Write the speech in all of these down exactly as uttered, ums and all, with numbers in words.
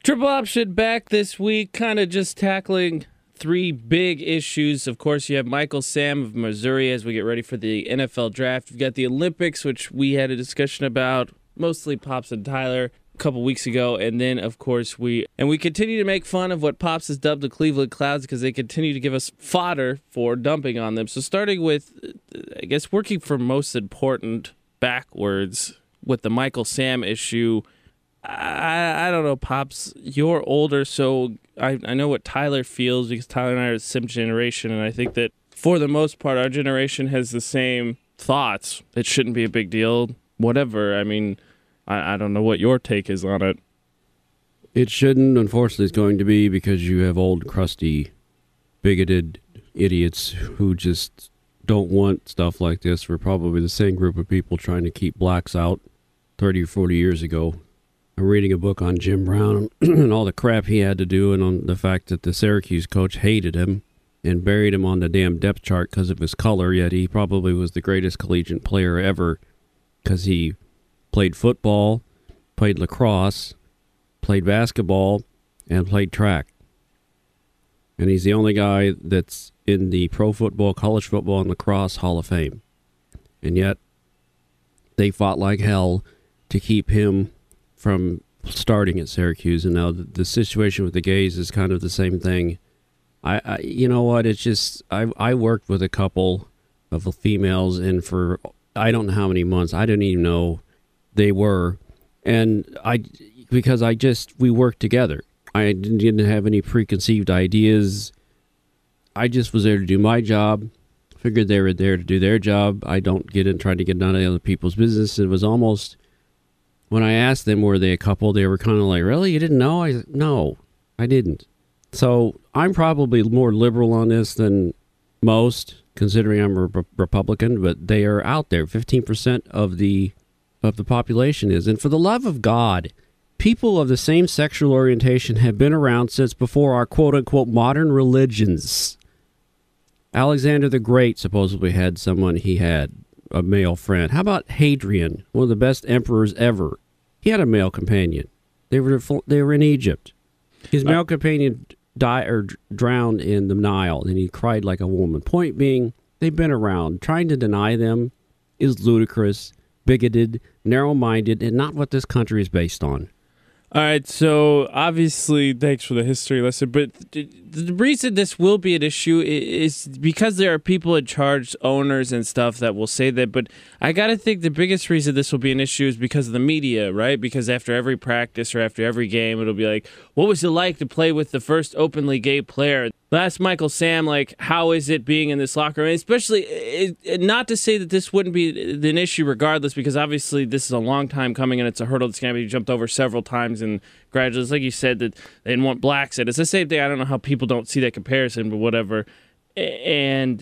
Triple Option back this week, kind of just tackling three big issues. Of course, you have Michael Sam of Missouri as we get ready for the N F L draft. You've got the Olympics, which we had a discussion about, mostly Pops and Tyler, a couple weeks ago. And then, of course, we and we continue to make fun of what Pops has dubbed the Cleveland Clouds because they continue to give us fodder for dumping on them. So starting with, I guess, working for most important backwards with the Michael Sam issue, I, I don't know, Pops, you're older, so I, I know what Tyler feels because Tyler and I are the same generation, and I think that for the most part, our generation has the same thoughts. It shouldn't be a big deal, whatever. I mean, I, I don't know what your take is on it. It shouldn't, unfortunately, it's going to be because you have old, crusty, bigoted idiots who just don't want stuff like this. We're probably the same group of people trying to keep blacks out thirty or forty years ago. I'm reading a book on Jim Brown and all the crap he had to do and on the fact that the Syracuse coach hated him and buried him on the damn depth chart because of his color, yet he probably was the greatest collegiate player ever because he played football, played lacrosse, played basketball, and played track. And he's the only guy that's in the pro football, college football, and lacrosse Hall of Fame. And yet they fought like hell to keep him from starting at Syracuse, and now the, the situation with the gays is kind of the same thing. I, I you know what? It's just I I worked with a couple of females, and for I don't know how many months, I didn't even know they were, and I because I just we worked together. I didn't, didn't have any preconceived ideas. I just was there to do my job. Figured they were there to do their job. I don't get in trying to get none of the other people's business. It was almost. When I asked them, were they a couple, they were kind of like, really? You didn't know? I said, no, I didn't. So I'm probably more liberal on this than most, considering I'm a re- Republican, but they are out there. fifteen percent of the of the population is. And for the love of God, people of the same sexual orientation have been around since before our quote-unquote modern religions. Alexander the Great supposedly had someone he had. A male friend. How about Hadrian, one of the best emperors ever? He had a male companion. They were they were in Egypt. His male uh, companion died or drowned in the Nile, and he cried like a woman. Point being, they've been around. Trying to deny them is ludicrous, bigoted, narrow-minded, and not what this country is based on. All right, so obviously, thanks for the history lesson, but the reason this will be an issue is because there are people in charge, owners and stuff that will say that, but I got to think the biggest reason this will be an issue is because of the media, right? Because after every practice or after every game, it'll be like, what was it like to play with the first openly gay player? Last Michael Sam, like, how is it being in this locker room? Especially, it, not to say that this wouldn't be an issue regardless, because obviously this is a long time coming and it's a hurdle that's going to be jumped over several times and gradually, like you said, that they didn't want blacks in. It's the same thing. I don't know how people don't see that comparison, but whatever. And,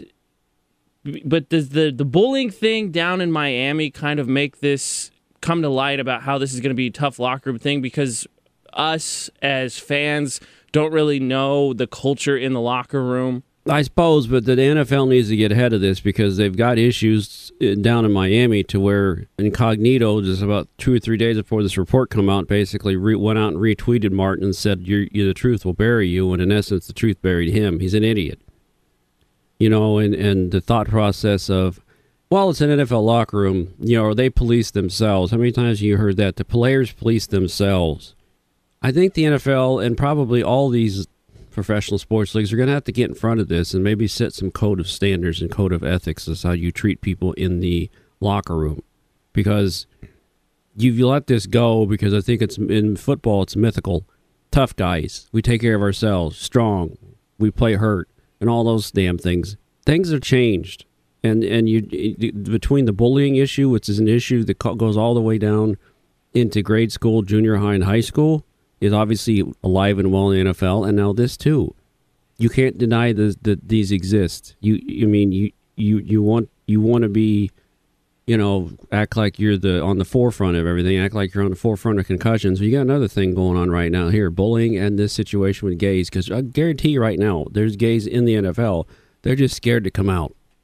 but does the, the bullying thing down in Miami kind of make this come to light about how this is going to be a tough locker room thing? Because us as fans don't really know the culture in the locker room. I suppose, but the N F L needs to get ahead of this because they've got issues down in Miami to where Incognito, just about two or three days before this report come out, basically re- went out and retweeted Martin and said, you're, you're, the truth will bury you, and in essence, the truth buried him. He's an idiot. You know, and, and the thought process of, well, it's an N F L locker room, you know, or they police themselves. How many times have you heard that? The players police themselves. I think the N F L and probably all these professional sports leagues are going to have to get in front of this and maybe set some code of standards and code of ethics as how you treat people in the locker room. Because you, you let this go because I think it's in football, it's mythical. Tough guys. We take care of ourselves. Strong. We play hurt. And all those damn things. Things have changed. And and you between the bullying issue, which is an issue that goes all the way down into grade school, junior high, and high school, is obviously alive and well in the N F L, and now this too. You can't deny that the, these exist. You, you mean you, you, you want you want to be, you know, act like you're the on the forefront of everything. Act like you're on the forefront of concussions. You got another thing going on right now here: bullying and this situation with gays. Because I guarantee you right now, there's gays in the N F L. They're just scared to come out.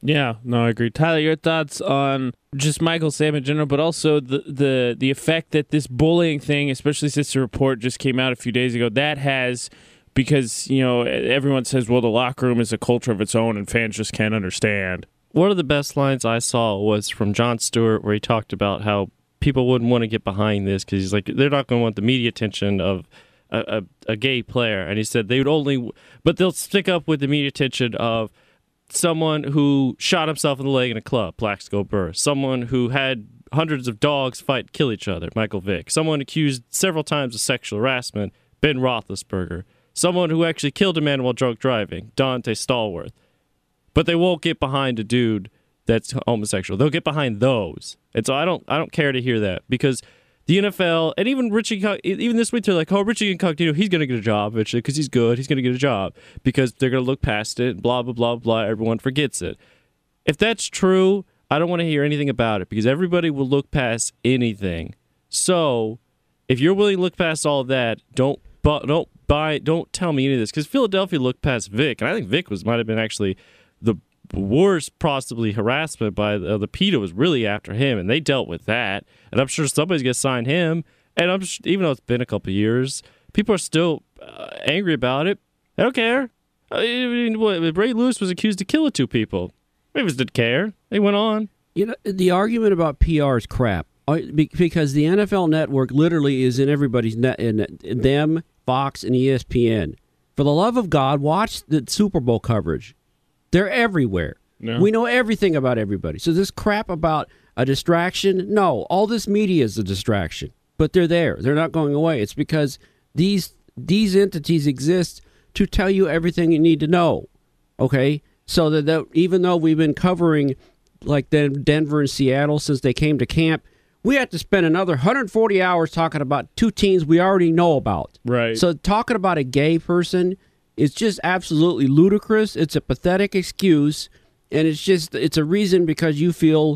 Yeah, no, I agree. Tyler, your thoughts on just Michael Sam in general, but also the, the, the effect that this bullying thing, especially since the report just came out a few days ago, that has, because, you know, everyone says, well, the locker room is a culture of its own and fans just can't understand. One of the best lines I saw was from Jon Stewart, where he talked about how people wouldn't want to get behind this because he's like, they're not going to want the media attention of a, a, a gay player. And he said they would only, but they'll stick up with the media attention of someone who shot himself in the leg in a club, Plaxico Burress. Someone who had hundreds of dogs fight kill each other, Michael Vick. Someone accused several times of sexual harassment, Ben Roethlisberger. Someone who actually killed a man while drunk driving, Dante Stallworth. But they won't get behind a dude that's homosexual. They'll get behind those. And so I don't I don't care to hear that, because the N F L, and even Richie, even this week, they're like, oh, Richie Incognito, he's going to get a job eventually because he's good. He's going to get a job because they're going to look past it, blah, blah, blah, blah. Everyone forgets it. If that's true, I don't want to hear anything about it because everybody will look past anything. So if you're willing to look past all of that, don't, bu- don't buy, don't tell me any of this, because Philadelphia looked past Vic, and I think Vic was might have been actually the worst possibly harassment by the, uh, the PETA was really after him, and they dealt with that. And I'm sure somebody's going to sign him. And I'm sh- even though it's been a couple of years, people are still uh, angry about it. I don't care. I mean, what, Ray Lewis was accused of killing two people. Ravens didn't care. They went on. You know, the argument about P R is crap because the N F L Network literally is in everybody's net, in them, Fox, and E S P N. For the love of God, watch the Super Bowl coverage. They're everywhere. No. We know everything about everybody. So this crap about a distraction, no, all this media is a distraction. But they're there. They're not going away. It's because these these entities exist to tell you everything you need to know. Okay? So that, that even though we've been covering like Denver and Seattle since they came to camp, we have to spend another one hundred forty hours talking about two teams we already know about. Right. So talking about a gay person, it's just absolutely ludicrous. It's a pathetic excuse, and it's just it's a reason because you feel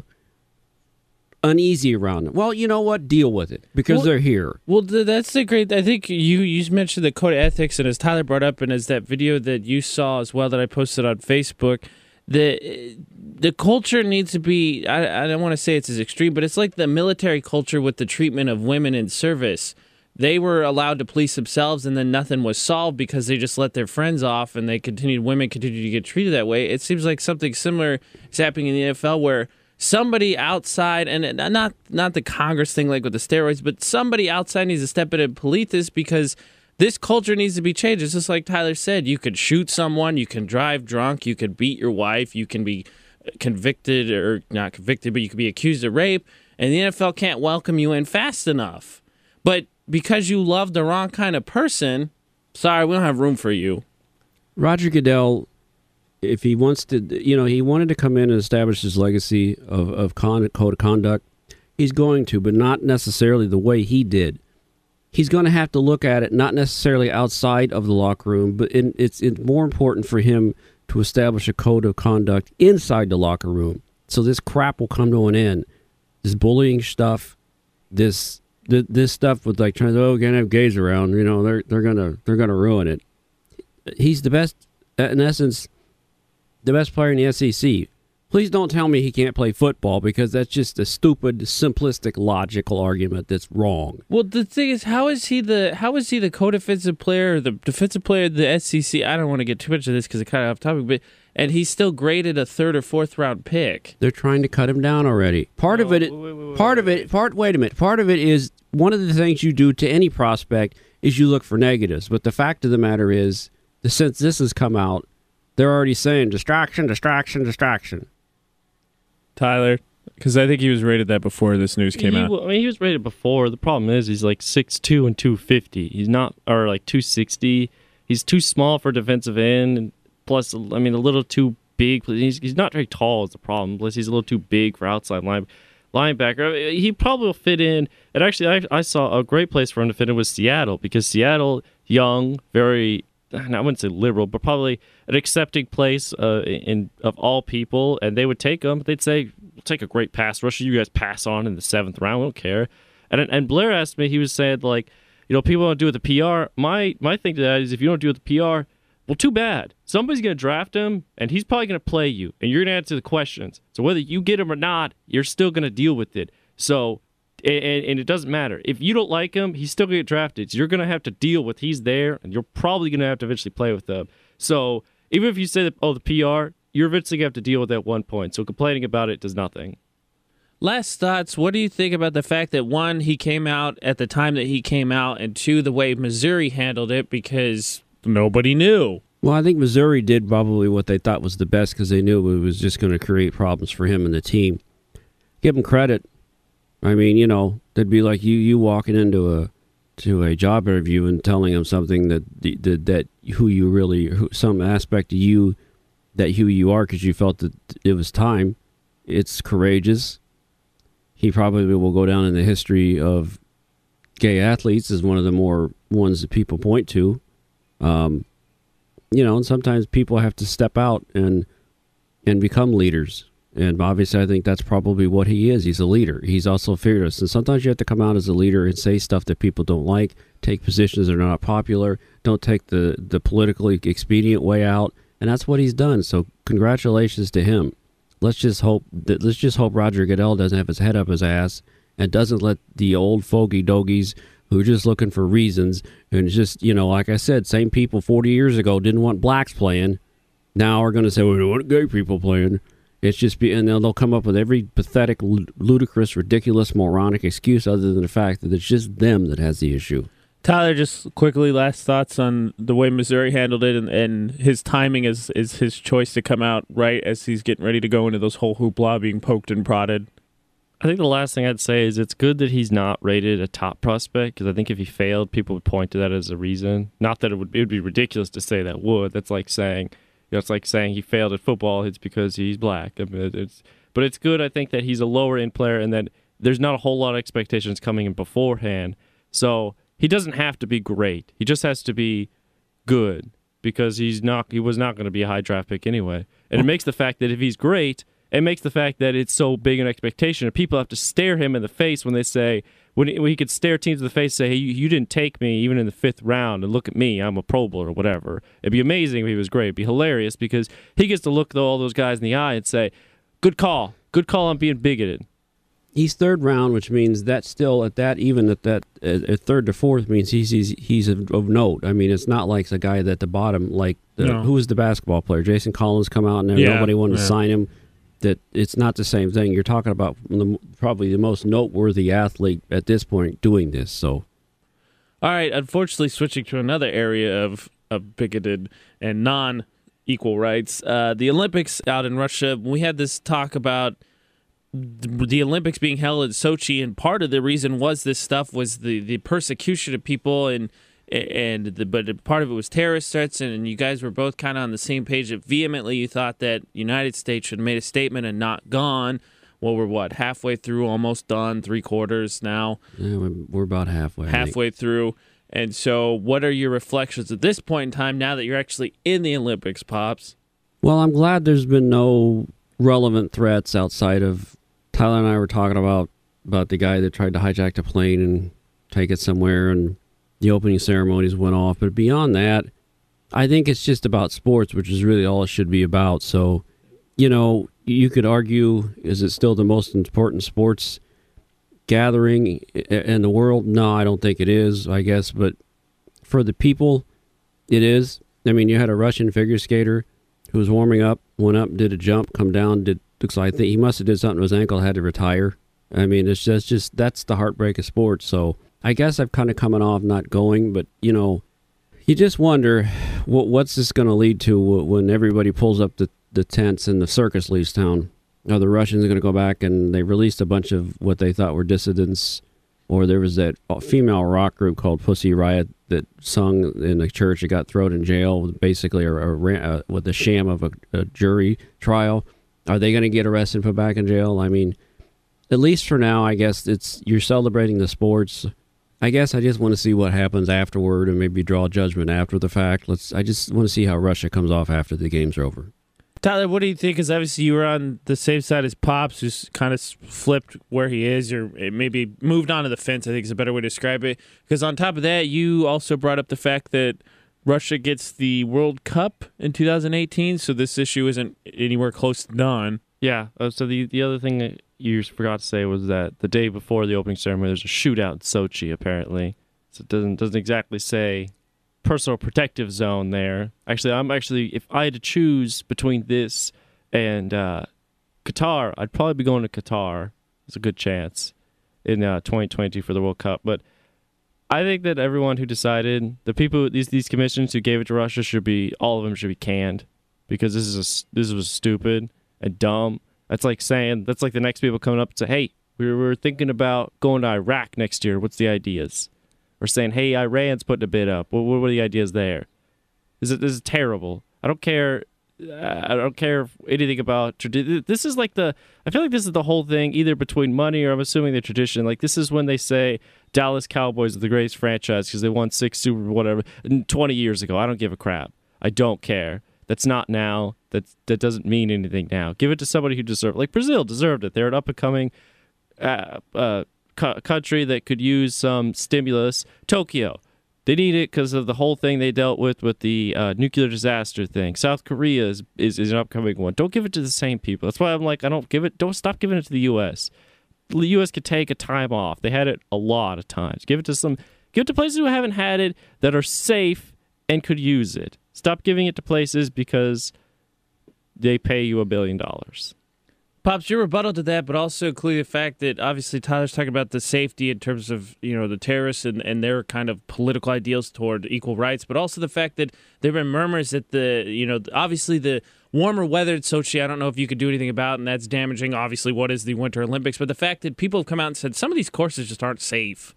uneasy around them. Well, you know what? Deal with it because well, they're here. Well, that's the great. I think you you mentioned the code of ethics, and as Tyler brought up, and as that video that you saw as well that I posted on Facebook, the the culture needs to be. I I don't want to say it's as extreme, but it's like the military culture with the treatment of women in service. They were allowed to police themselves, and then nothing was solved because they just let their friends off, and they continued. Women continued to get treated that way. It seems like something similar is happening in the N F L, where somebody outside, and not not the Congress thing like with the steroids, but somebody outside needs to step in and police this because this culture needs to be changed. It's just like Tyler said: you could shoot someone, you can drive drunk, you could beat your wife, you can be convicted or not convicted, but you could be accused of rape, and the N F L can't welcome you in fast enough. But because you love the wrong kind of person, sorry, we don't have room for you. Roger Goodell, if he wants to, you know, he wanted to come in and establish his legacy of, of con- code of conduct. He's going to, but not necessarily the way he did. He's going to have to look at it not necessarily outside of the locker room, but in, it's, it's more important for him to establish a code of conduct inside the locker room. So this crap will come to an end. This bullying stuff, this... This stuff with like trying to oh, we're gonna have gays around, you know, they're they're gonna they're gonna ruin it. He's the best, in essence, the best player in the S E C. Please don't tell me he can't play football because that's just a stupid, simplistic, logical argument that's wrong. Well, the thing is, how is he the how is he the co-defensive player, or the defensive player of the S E C? I don't want to get too much of this because it's kind of off topic, but and he's still graded a third or fourth round pick. They're trying to cut him down already. Part no, of it, wait, wait, wait, part wait, wait. of it, part. Wait a minute. Part of it is one of the things you do to any prospect is you look for negatives. But the fact of the matter is, since this has come out, they're already saying distraction, distraction, distraction. Tyler, because I think he was rated that before this news came he, out. I mean, he was rated before. The problem is he's like six two and two fifty. He's not, or like two sixty. He's too small for defensive end, and plus, I mean, a little too big. He's he's not very tall is the problem. Plus, he's a little too big for outside line linebacker. He probably will fit in. And actually, I, I saw a great place for him to fit in was Seattle, because Seattle, young, very, I wouldn't say liberal, but probably an accepting place uh, in of all people, and they would take him. They'd say, we'll take a great pass rusher. You guys pass on in the seventh round. We don't care. And and Blair asked me, he was saying, like, you know, people don't do it with the P R. My my thing to that is if you don't do it with the P R, Well, too bad. Somebody's going to draft him, and he's probably going to play you, and you're going to answer the questions. So whether you get him or not, you're still going to deal with it. So, and, and it doesn't matter. If you don't like him, he's still going to get drafted. So you're going to have to deal with he's there, and you're probably going to have to eventually play with him. So even if you say that, oh, the P R, you're eventually going to have to deal with that at one point. So complaining about it does nothing. Last thoughts. What do you think about the fact that, one, he came out at the time that he came out, and two, the way Missouri handled it because nobody knew? Well, I think Missouri did probably what they thought was the best because they knew it was just going to create problems for him and the team. Give him credit. I mean, you know, that'd be like you you walking into a to a job interview and telling them something that that, that who you really, who, some aspect of you, that who you are because you felt that it was time. It's courageous. He probably will go down in the history of gay athletes as one of the more ones that people point to. Um, you know, and sometimes people have to step out and and become leaders. And obviously, I think that's probably what he is. He's a leader. He's also fearless. And sometimes you have to come out as a leader and say stuff that people don't like, take positions that are not popular, don't take the, the politically expedient way out. And that's what he's done. So congratulations to him. Let's just hope that let's just hope Roger Goodell doesn't have his head up his ass and doesn't let the old fogey dogies who are just looking for reasons and just, you know, like I said, same people forty years ago didn't want blacks playing. Now are going to say, well, we don't want gay people playing. It's just be, and they'll, they'll come up with every pathetic, ludicrous, ridiculous, moronic excuse other than the fact that it's just them that has the issue. Tyler, just quickly, last thoughts on the way Missouri handled it and, and his timing is, is his choice to come out right as he's getting ready to go into those whole hoopla being poked and prodded. I think the last thing I'd say is it's good that he's not rated a top prospect because I think if he failed, people would point to that as a reason. Not that it would, it would be ridiculous to say that would. That's like saying, you know, it's like saying he failed at football. It's because he's black. I mean, it's, but it's good, I think, that he's a lower end player and that there's not a whole lot of expectations coming in beforehand. So he doesn't have to be great. He just has to be good because he's not. He was not going to be a high draft pick anyway. And it makes the fact that if he's great, it makes the fact that it's so big an expectation and people have to stare him in the face when they say, when he, when he could stare teams in the face and say, hey, you, you didn't take me even in the fifth round and look at me, I'm a Pro Bowler or whatever. It'd be amazing if he was great. It'd be hilarious because he gets to look all those guys in the eye and say, good call. Good call on being bigoted. He's third round, which means that still at that, even at that at third to fourth means he's he's, he's of, of note. I mean, it's not like the guy at the bottom, like the, No. who was the basketball player? Jason Collins come out and then Yeah, nobody wanted yeah. to sign him. That it's not the same thing. You're talking about the, probably the most noteworthy athlete at this point doing this. So, All right, unfortunately, switching to another area of, of bigoted and non-equal rights, uh, the Olympics out in Russia, we had this talk about the, the Olympics being held in Sochi, and part of the reason was this stuff was the, the persecution of people, and and the, but part of it was terrorist threats, and you guys were both kind of on the same page that vehemently you thought that United States should have made a statement and not gone. Well, we're what, halfway through, almost done, three quarters now. yeah, we're, we're about halfway. I think. halfway through. And so what are your reflections at this point in time now that you're actually in the Olympics, Pops? Well, I'm glad there's been no relevant threats outside of Tyler and I were talking about about the guy that tried to hijack the plane and take it somewhere, and the opening ceremonies went off. But beyond that, I think it's just about sports, which is really all it should be about. So, you know, you could argue, is it still the most important sports gathering in the world? No, I don't think it is, I guess. But for the people, it is. I mean, you had a Russian figure skater who was warming up, went up, did a jump, come down, did looks like I think he must have did something to his ankle, had to retire. I mean, it's just, just that's the heartbreak of sports. So I guess I've kind of coming off not going, but, you know, you just wonder what what's this going to lead to when everybody pulls up the, the tents and the circus leaves town. Are the Russians going to go back and they released a bunch of what they thought were dissidents? Or there was that female rock group called Pussy Riot that sung in a church that got thrown in jail, basically a, a, a, with the sham of a, a jury trial. Are they going to get arrested and put back in jail? I mean, at least for now, I guess it's you're celebrating the sports. I guess I just want to see what happens afterward and maybe draw judgment after the fact. Let's. I just want to see how Russia comes off after the games are over. Tyler, what do you think? Because obviously you were on the same side as Pops, who's kind of flipped where he is, or maybe moved on to the fence, I think is a better way to describe it. Because on top of that, you also brought up the fact that Russia gets the World Cup in two thousand eighteen, so this issue isn't anywhere close to done. Yeah. Uh, so the the other thing that you forgot to say was that the day before the opening ceremony, there's a shootout in Sochi, apparently. So it doesn't doesn't exactly say personal protective zone there. Actually, I'm actually, if I had to choose between this and uh, Qatar, I'd probably be going to Qatar. There's a good chance in uh, twenty twenty-two for the World Cup. But I think that everyone who decided, the people, these these commissions who gave it to Russia should be, all of them should be canned, because this is a, this was stupid and dumb. That's like saying, that's like the next people coming up and say, hey, we were thinking about going to Iraq next year. What's the ideas? Or saying, hey, Iran's putting a bid up. What, what are the ideas there? This is, this is terrible. I don't care. I don't care anything about tradition. This is like the, I feel like this is the whole thing, either between money or I'm assuming the tradition. Like, this is when they say Dallas Cowboys are the greatest franchise because they won six Super whatever twenty years ago. I don't give a crap. I don't care. That's not now. That that doesn't mean anything now. Give it to somebody who deserved it. Like Brazil deserved it. They're an up and coming uh, uh, co- country that could use some stimulus. Tokyo, they need it because of the whole thing they dealt with with the uh, nuclear disaster thing. South Korea is, is is an upcoming one. Don't give it to the same people. That's why I'm like, I don't give it. Don't stop giving it to the U S. The U S could take a time off. They had it a lot of times. Give it to some. Give it to places who haven't had it that are safe and could use it. Stop giving it to places because they pay you a billion dollars. Pops, your rebuttal to that, but also clearly the fact that obviously Tyler's talking about the safety in terms of, you know, the terrorists and, and their kind of political ideals toward equal rights, but also the fact that there have been murmurs that the, you know, obviously the warmer weather at Sochi, I don't know if you could do anything about, and that's damaging, obviously, what is the Winter Olympics, but the fact that people have come out and said some of these courses just aren't safe.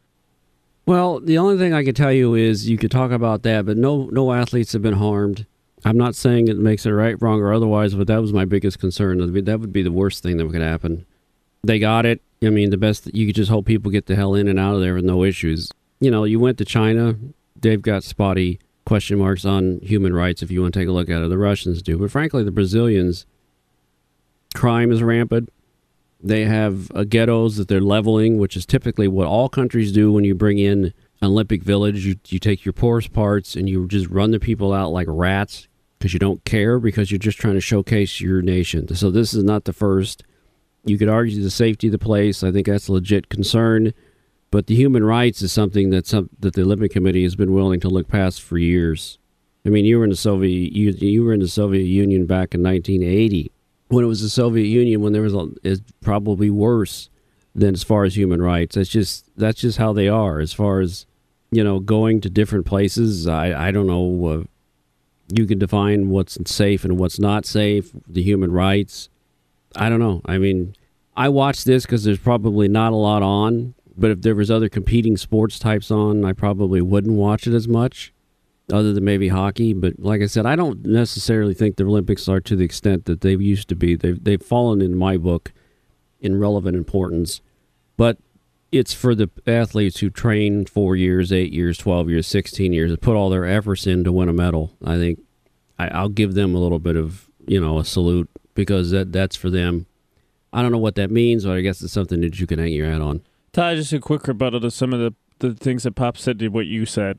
Well, the only thing I can tell you is you could talk about that, but no no athletes have been harmed. I'm not saying it makes it right, wrong, or otherwise, but that was my biggest concern. That would be the worst thing that could happen. They got it. I mean, the best, you could just hope people get the hell in and out of there with no issues. You know, you went to China, they've got spotty question marks on human rights if you want to take a look at it. The Russians do. But frankly, the Brazilians, crime is rampant. They have uh, ghettos that they're leveling, which is typically what all countries do when you bring in an Olympic Village. You, you take your poorest parts and you just run the people out like rats because you don't care, because you're just trying to showcase your nation. So this is not the first. You could argue the safety of the place. I think that's a legit concern. But the human rights is something that some, that the Olympic Committee has been willing to look past for years. I mean, you were in the Soviet you, you were in the Soviet Union back in nineteen eighty. When it was the Soviet Union, when there was a, is probably worse than as far as human rights. That's just that's just how they are. As far as, you know, going to different places, I I don't know. Uh, you can define what's safe and what's not safe. The human rights, I don't know. I mean, I watch this because there's probably not a lot on. But if there was other competing sports types on, I probably wouldn't watch it as much, other than maybe hockey. But like I said, I don't necessarily think the Olympics are to the extent that they used to be. They've, they've fallen, in my book, in relevant importance. But it's for the athletes who train four years, eight years, twelve years, sixteen years, and put all their efforts in to win a medal. I think I, I'll give them a little bit of, you know, a salute, because that that's for them. I don't know what that means, but I guess it's something that you can hang your hat on. Ty, just a quick rebuttal to some of the, the things that Pop said to what you said.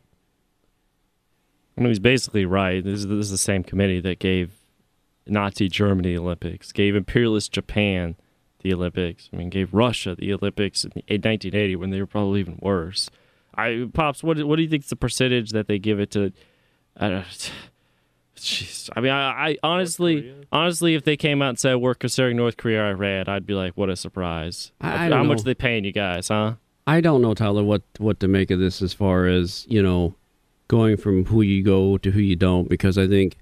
I mean, he's basically right. This is, this is the same committee that gave Nazi Germany the Olympics, gave imperialist Japan the Olympics. I mean, gave Russia the Olympics in nineteen eighty when they were probably even worse. I Pops, what what do you think is the percentage that they give it to? I don't know. Jeez. I mean, I, I honestly, honestly, if they came out and said we're considering North Korea, Iran, I'd be like, what a surprise. I, I How don't much know. are they paying you guys, huh? I don't know, Tyler, what, what to make of this as far as, you know, going from who you go to who you don't, because I think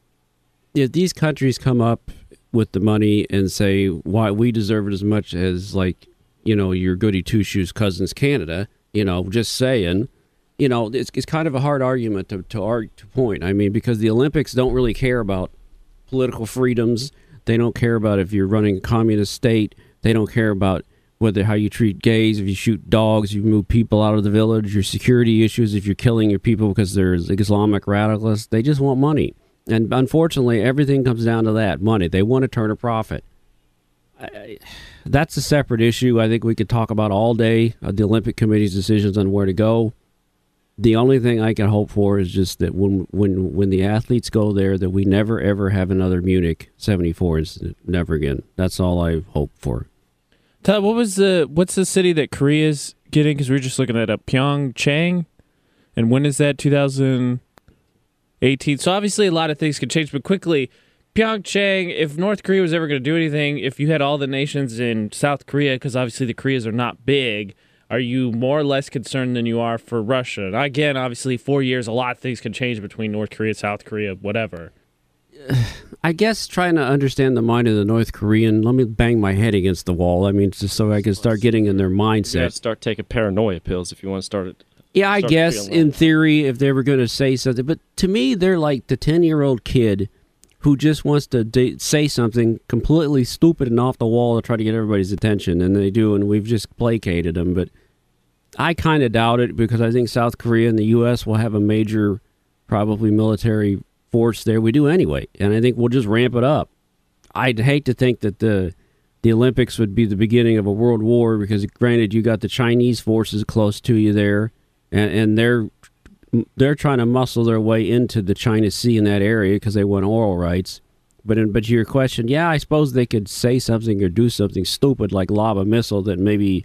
if these countries come up with the money and say, why we deserve it as much as, like, you know, your goody two-shoes cousins Canada, you know, just saying, you know, it's, it's kind of a hard argument to, to, argue, to point. I mean, because the Olympics don't really care about political freedoms. They don't care about if you're running a communist state. They don't care about whether how you treat gays, if you shoot dogs, you move people out of the village, your security issues, if you're killing your people because they're Islamic radicalists. They just want money. And unfortunately, everything comes down to that, money. They want to turn a profit. I, that's a separate issue. I think we could talk about all day, uh, the Olympic Committee's decisions on where to go. the only thing I can hope for is just that when when when the athletes go there, that we never ever have another Munich seventy-four incident, never again. That's all I hope for. Todd, what was the what's the city that Korea's getting? Because we were just looking at a Pyeongchang, and when is that? two thousand eighteen. So obviously a lot of things could change, but quickly, Pyeongchang. If North Korea was ever going to do anything, if you had all the nations in South Korea, because obviously the Koreas are not big. Are you more or less concerned than you are for Russia? And again, obviously, four years, a lot of things can change between North Korea, South Korea, whatever. I guess trying to understand the mind of the North Korean, let me bang my head against the wall. I mean, just so I can start getting in their mindset. You gotta start taking paranoia pills if you want to start it. Yeah, I guess, in theory, if they were going to say something. But to me, they're like the ten-year-old kid who just wants to de- say something completely stupid and off the wall to try to get everybody's attention. And they do, and we've just placated them. But I kind of doubt it because I think South Korea and the U S will have a major, probably military force there. We do anyway, and I think we'll just ramp it up. I'd hate to think that the the Olympics would be the beginning of a world war because, granted, you got the Chinese forces close to you there, and, and they're they're trying to muscle their way into the China Sea in that area because they want oil rights. But in, but to your question, yeah, I suppose they could say something or do something stupid like lob a missile that maybe,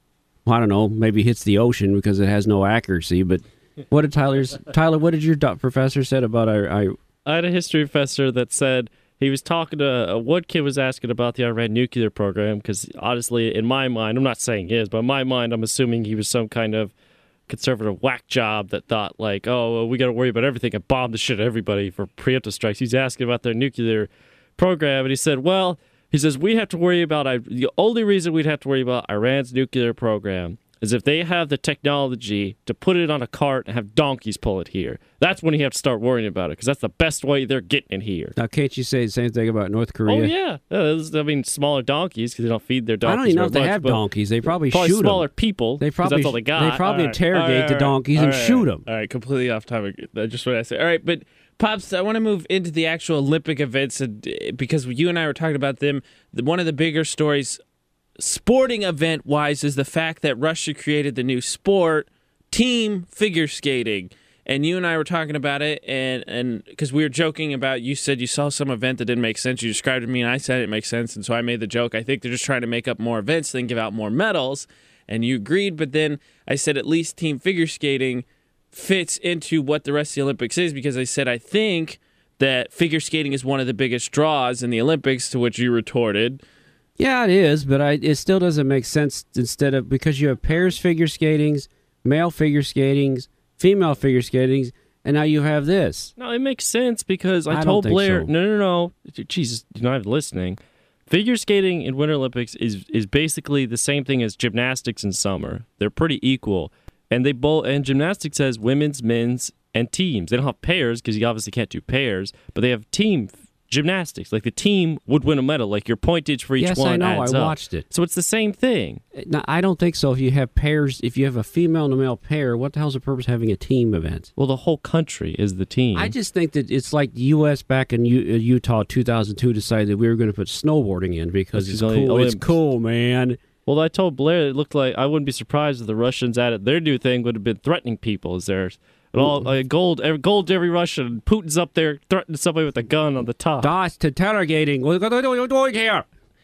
I don't know, maybe hits the ocean because it has no accuracy. But what did Tyler's Tyler? What did your do- professor said about our, our? I had a history professor that said he was talking to uh, one kid was asking about the Iran nuclear program because honestly, in my mind, I'm not saying his, but in my mind, I'm assuming he was some kind of conservative whack job that thought like, oh, well, we got to worry about everything and bomb the shit out of everybody for preemptive strikes. He's asking about their nuclear program, and he said, well. He says, we have to worry about, the only reason we'd have to worry about Iran's nuclear program is if they have the technology to put it on a cart and have donkeys pull it here. That's when you have to start worrying about it, because that's the best way they're getting it here. Now, can't you say the same thing about North Korea? Oh, yeah. yeah I mean, smaller donkeys, because they don't feed their donkeys. I don't even know if they much, have donkeys. They probably, probably shoot smaller them. people, They probably, that's all they got. They probably All right. interrogate All right, the all donkeys right. and All right. shoot them. All right, completely off topic. That's just what I say. All right, but Pops, I want to move into the actual Olympic events because you and I were talking about them. One of the bigger stories, sporting event-wise, is the fact that Russia created the new sport, team figure skating. And you and I were talking about it, and and because we were joking about, you said you saw some event that didn't make sense. You described it to me, and I said it makes sense, and so I made the joke. I think they're just trying to make up more events, then give out more medals. And you agreed, but then I said at least team figure skating fits into what the rest of the Olympics is, because I said I think that figure skating is one of the biggest draws in the Olympics, to which you retorted. Yeah, it is, but I, it still doesn't make sense instead of, because you have pairs figure skatings, male figure skatings, female figure skatings, and now you have this. No, it makes sense because I, I don't told think Blair, so. no, no, no, Jesus, you're not even listening. Figure skating in Winter Olympics is is basically the same thing as gymnastics in summer. They're pretty equal. And they both and gymnastics has women's, men's, and teams. They don't have pairs because you obviously can't do pairs, but they have team gymnastics. Like the team would win a medal. Like your pointage for each yes, one I know. adds I up. watched it. So it's the same thing. No, I don't think so. If you have pairs, if you have a female and a male pair, what the hell's the purpose of having a team event? Well, the whole country is the team. I just think that it's like the U S back in U- uh, Utah two thousand two decided that we were going to put snowboarding in because it's It's only cool. It's Olympics. cool, man. Well, I told Blair it looked like I wouldn't be surprised if the Russians added their new thing would have been threatening people as theirs. And all uh, gold, every, gold to every Russian. Putin's up there threatening somebody with a gun on the top. Das interrogating. What are you doing here?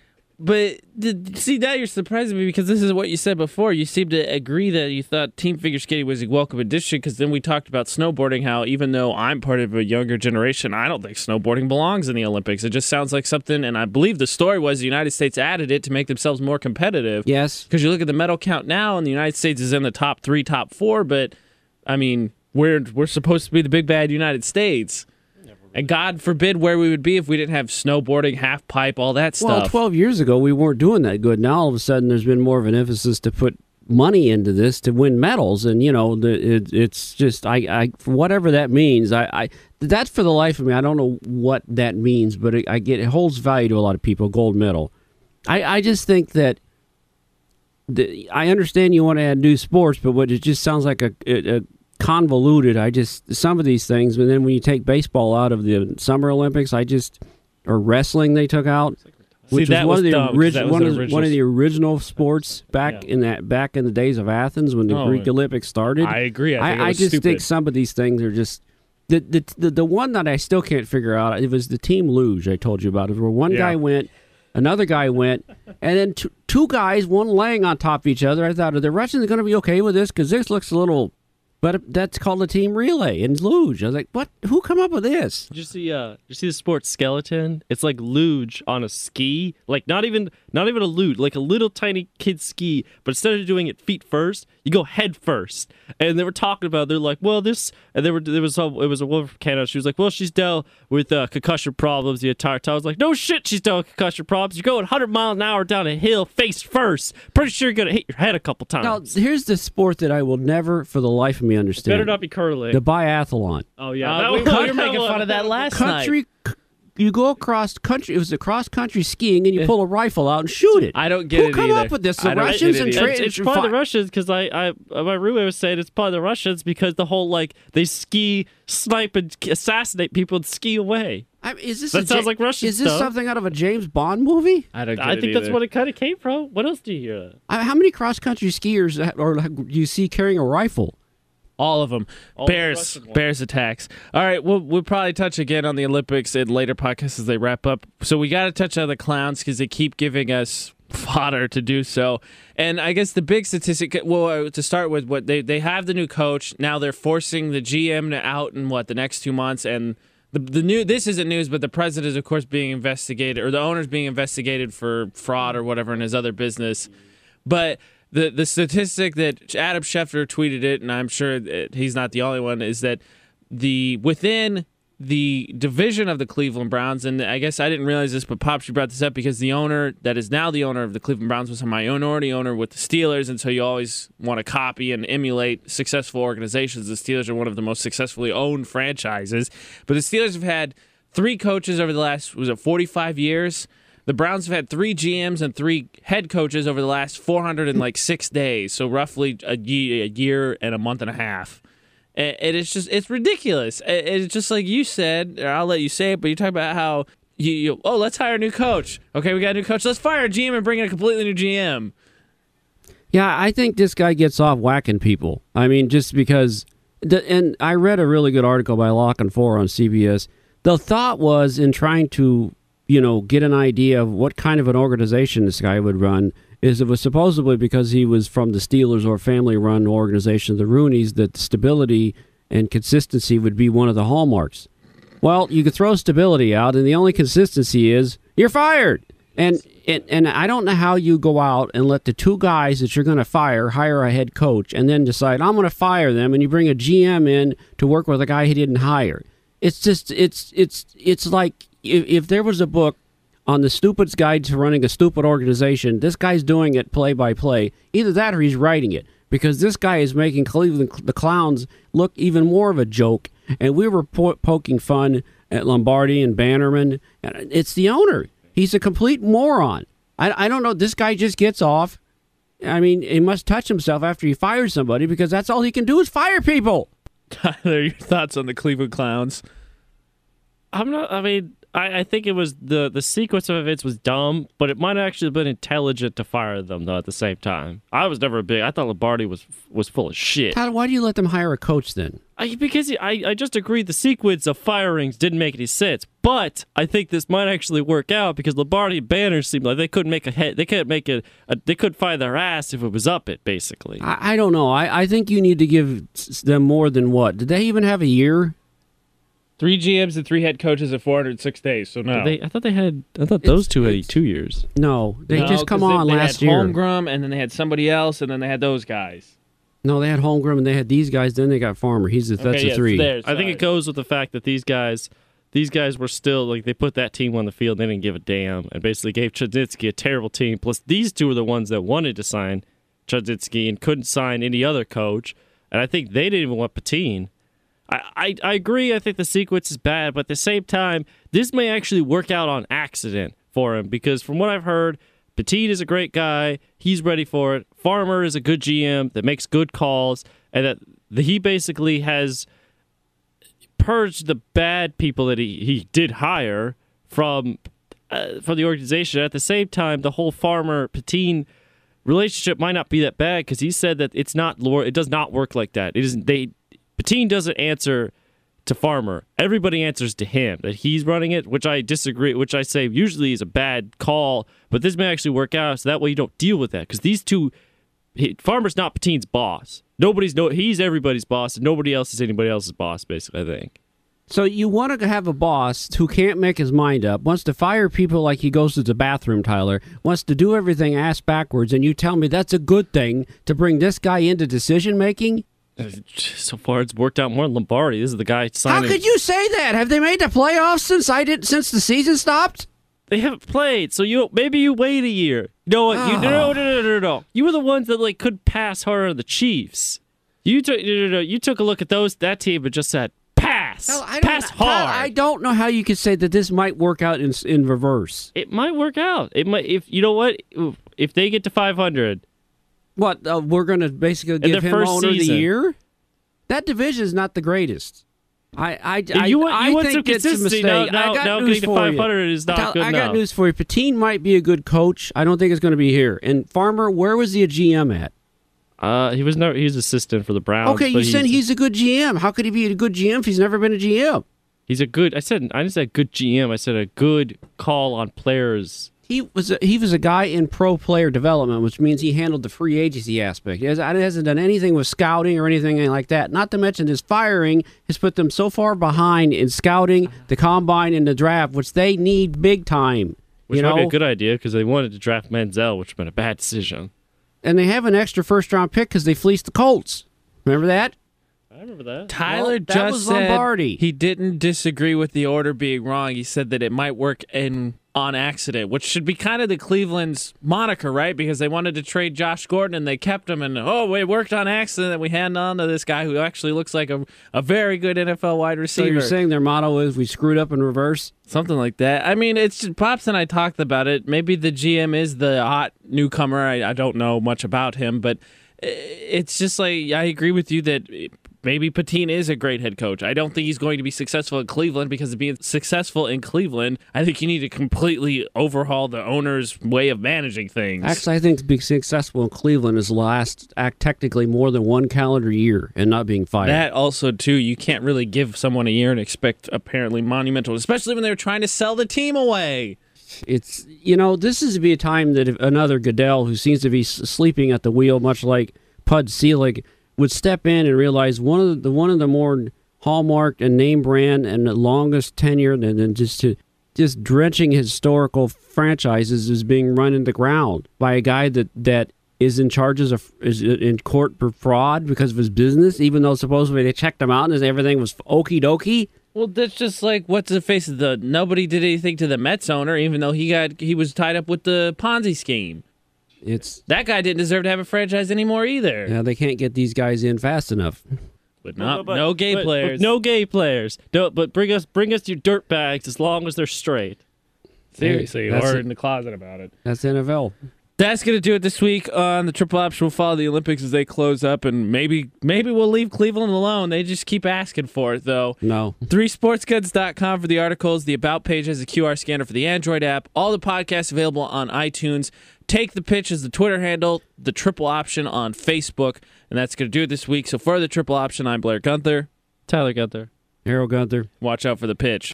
But th- see, now you're surprising me because this is what you said before. You seemed to agree that you thought team figure skating was a welcome addition, because then we talked about snowboarding, how even though I'm part of a younger generation, I don't think snowboarding belongs in the Olympics. It just sounds like something, and I believe the story was the United States added it to make themselves more competitive. Yes. Because you look at the medal count now, and the United States is in the top three, top four, but, I mean, we're, we're supposed to be the big bad United States. And God forbid where we would be if we didn't have snowboarding, half pipe, all that stuff. Well, twelve years ago, we weren't doing that good. Now, all of a sudden, there's been more of an emphasis to put money into this to win medals. And, you know, the, it, it's just, I, I, for whatever that means, I, I, that's for the life of me. I don't know what that means, but it, I get it holds value to a lot of people, gold medal. I, I just think that, the, I understand you want to add new sports, but what it just sounds like a, a, a convoluted. I just, some of these things, and then when you take baseball out of the Summer Olympics, I just, or wrestling they took out, which See, that was one was of the dumb, 'cause orig- that was one, an of, original one of the original sports back Yeah. in that back in the days of Athens when the Oh, Greek Olympics started. I agree. I, think it I, I was just stupid. think some of these things are just the, the the the one that I still can't figure out. It was the Team Luge I told you about. It was where one Yeah. guy went, another guy went, and then two, two guys, one laying on top of each other. I thought, are the Russians going to be okay with this? Because this looks a little. But that's called a team relay in luge. I was like, what? Who come up with this? Did you see? Uh, did you see the sports skeleton? It's like luge on a ski, like not even not even a luge, like a little tiny kid ski. But instead of doing it feet first, you go head first. And they were talking about, they're like, well, this, and there were there was a, it was a woman from Canada. She was like, well, she's dealt with uh, concussion problems the entire time. I was like, no shit, she's dealt with concussion problems. You're going one hundred miles an hour down a hill face first. Pretty sure you're gonna hit your head a couple Now, times. here's the sport that I will never, for the life of me, understand. Better not be curling. The biathlon. oh yeah, Uh, that we, was- we were making fun of that last night. Country, you go across country. It was a cross country skiing, and you pull a rifle out and shoot it. I don't get Who it come either. up with this? The I don't get Russians it and either. tra- It's, it's and probably fi- the Russians because I, I, uh, my roommate was saying it's probably the Russians because the whole like they ski, snipe, and assassinate people and ski away. I mean, is this That a sounds Ja- like Russian Is this stuff. something out of a James Bond movie? I don't get I it think that's either. what it kind of came from. What else do you hear? I, how many cross country skiers ha- or do you see carrying a rifle? All of them. All the Bears. Russian ones. Bears attacks. All right, we'll we'll probably touch again on the Olympics in later podcasts as they wrap up. So we got to touch on the clowns because they keep giving us fodder to do so. And I guess the big statistic. Well, uh, to start with, what they they have the new coach now. They're forcing the G M to out in what the next two months and. The, the new this isn't news, but the president is of course being investigated, or the owner's being investigated for fraud or whatever in his other business. But the the statistic that Adam Schefter tweeted it, and I'm sure that he's not the only one, is that the within the division of the Cleveland Browns, and I guess I didn't realize this, but Pops, you brought this up because the owner that is now the owner of the Cleveland Browns was a minority owner with the Steelers, and so you always want to copy and emulate successful organizations. The Steelers are one of the most successfully owned franchises, but the Steelers have had three coaches over the last, was it forty-five years? The Browns have had three G Ms and three head coaches over the last four hundred six days, so roughly a year, a year and a month and a half. And it's just, it's ridiculous. It's just like you said, or I'll let you say it, but you talk about how, you, you oh, let's hire a new coach. Okay, we got a new coach. Let's fire a G M and bring in a completely new G M. Yeah, I think this guy gets off whacking people. I mean, just because. The, and I read a really good article by Lock and Four on C B S. The thought was in trying to, you know, get an idea of what kind of an organization this guy would run, is it was supposedly because he was from the Steelers or family-run organization, the Rooneys, that stability and consistency would be one of the hallmarks. Well, you could throw stability out, and the only consistency is you're fired. And and, and I don't know how you go out and let the two guys that you're going to fire hire a head coach and then decide, I'm going to fire them, and you bring a G M in to work with a guy he didn't hire. It's just, it's, it's, it's like if, if there was a book on the stupid's guide to running a stupid organization, this guy's doing it play by play. Either that or he's writing it, because this guy is making Cleveland the Clowns look even more of a joke. And we were po- poking fun at Lombardi and Bannerman. And it's the owner. He's a complete moron. I, I don't know. This guy just gets off. I mean, he must touch himself after he fires somebody, because that's all he can do is fire people. Tyler, your thoughts on the Cleveland Clowns? I'm not. I mean, I, I think it was the the sequence of events was dumb, but it might have actually been intelligent to fire them though. At the same time, I was never a big. I thought Lombardi was was full of shit. Tyler, why do you let them hire a coach then? I, because he, I I just agreed the sequence of firings didn't make any sense. But I think this might actually work out because Lombardi and Banner seemed like they couldn't make a head. They couldn't make a, a. They couldn't find their ass if it was up it basically. I, I don't know. I, I think you need to give s- them more than what? Did they even have a year? Three G Ms and three head coaches in four hundred six days, so no. They, I thought they had. I thought those It's- two had it's- two years. No, they No, just come 'cause they- on they last had year. Holmgren, and then they had somebody else, and then they had those guys. No, they had Holmgren and they had these guys. Then they got Farmer. He's a, that's Okay, a yeah, three. there, I think sorry. it goes with the fact that these guys, these guys were still like they put that team on the field. They didn't give a damn, and basically gave Chudzinski a terrible team. Plus, these two were the ones that wanted to sign Chudzinski and couldn't sign any other coach. And I think they didn't even want Patine. I, I I agree. I think the sequence is bad, but at the same time, this may actually work out on accident for him because from what I've heard, Petit is a great guy. He's ready for it. Farmer is a good G M that makes good calls, and that the, he basically has purged the bad people that he, he did hire from uh, for the organization. At the same time, the whole Farmer-Patine relationship might not be that bad because he said that it's not it does not work like that. It isn't. They Patine doesn't answer to Farmer. Everybody answers to him. That he's running it, which I disagree. Which I say usually is a bad call, but this may actually work out. So that way you don't deal with that because these two, he, Farmer's not Patine's boss. Nobody's no. He's everybody's boss, and nobody else is anybody else's boss. Basically, I think. So you want to have a boss who can't make his mind up, wants to fire people like he goes to the bathroom, Tyler, wants to do everything ass backwards, and you tell me that's a good thing to bring this guy into decision-making? So far, it's worked out more than Lombardi. This is the guy signing. How could you say that? Have they made the playoffs since I did since the season stopped? They haven't played, so you maybe you wait a year. You know what? You, Oh. no, no, no, no, no. You were the ones that like could pass harder than the Chiefs. You took no, no, no. You took a look at those that team and just said pass, Hell, I don't, pass hard. I don't know how you could say that this might work out in in reverse. It might work out. It might if you know what if they get to five hundred. What, uh, we're going to basically give their him first owner of the season. year? That division is not the greatest. I I, If I, you want, I you want think some it's a consistency. mistake. Now, now, I got now news getting to for five you. hundred is not Tell- good I enough. got news for you. Patine might be a good coach. I don't think it's going to be here. And Farmer, where was he a G M at? Uh, he was never. He was assistant for the Browns. Okay, you but said he's a good G M. How could he be a good G M if he's never been a G M? He's a good. I said. I didn't say good G M. I said a good call on players. He was a, he was a guy in pro player development, which means he handled the free agency aspect. He, has, he hasn't done anything with scouting or anything like that. Not to mention his firing has put them so far behind in scouting, the combine, and the draft, which they need big time. Which you might be know, a good idea because they wanted to draft Manziel, which would have been a bad decision. and they have an extra first round pick because they fleeced the Colts. Remember that? I remember that. Tyler Well, that just was said Lombardi. he didn't disagree with the order being wrong. He said that it might work in on accident, which should be kind of the Cleveland's moniker, right? Because they wanted to trade Josh Gordon and they kept him, and oh, it worked on accident. And we hand on to this guy who actually looks like a, a very good N F L wide So receiver. you're saying their motto is we screwed up in reverse? Something like that. I mean, it's just, Pops and I talked about it. Maybe the G M is the hot newcomer. I, I don't know much about him, but it's just like I agree with you that maybe Patine is a great head coach. I don't think he's going to be successful in Cleveland because of being successful in Cleveland, I think you need to completely overhaul the owner's way of managing things. Actually, I think to be successful in Cleveland is last act technically more than one calendar year and not being fired. That also, too, you can't really give someone a year and expect apparently monumental, especially when they're trying to sell the team away. It's, you know, this is to be a time that if another Goodell, who seems to be s- sleeping at the wheel, much like Pud Selig, would step in and realize one of the, the one of the more hallmarked and name brand and the longest tenure, and then just to just drenching historical franchises is being run into the ground by a guy that that is in charges of is in court for fraud because of his business, even though supposedly they checked him out and everything was okie dokie. Well, that's just like what's the face of the nobody did anything to the Mets owner, even though he got he was tied up with the Ponzi scheme. It's That guy didn't deserve to have a franchise anymore either. yeah, they can't get these guys in fast enough. But not but- no gay but- players. but no gay players. No, but bring us bring us your dirt bags as long as they're straight. seriously, That's or it. in the closet about it. That's N F L. That's gonna do it this week on the Triple Option. We'll follow the Olympics as they close up, and maybe maybe we'll leave Cleveland alone. They just keep asking for it, though. No. three sports goods dot com for the articles. The About page has a Q R scanner for the Android app. All the podcasts available on iTunes. Take the Pitch is the Twitter handle. The Triple Option on Facebook. And that's going to do it this week. So for the Triple Option, I'm Blair Gunther. Tyler got there. Harold Gunther. Watch out for the pitch.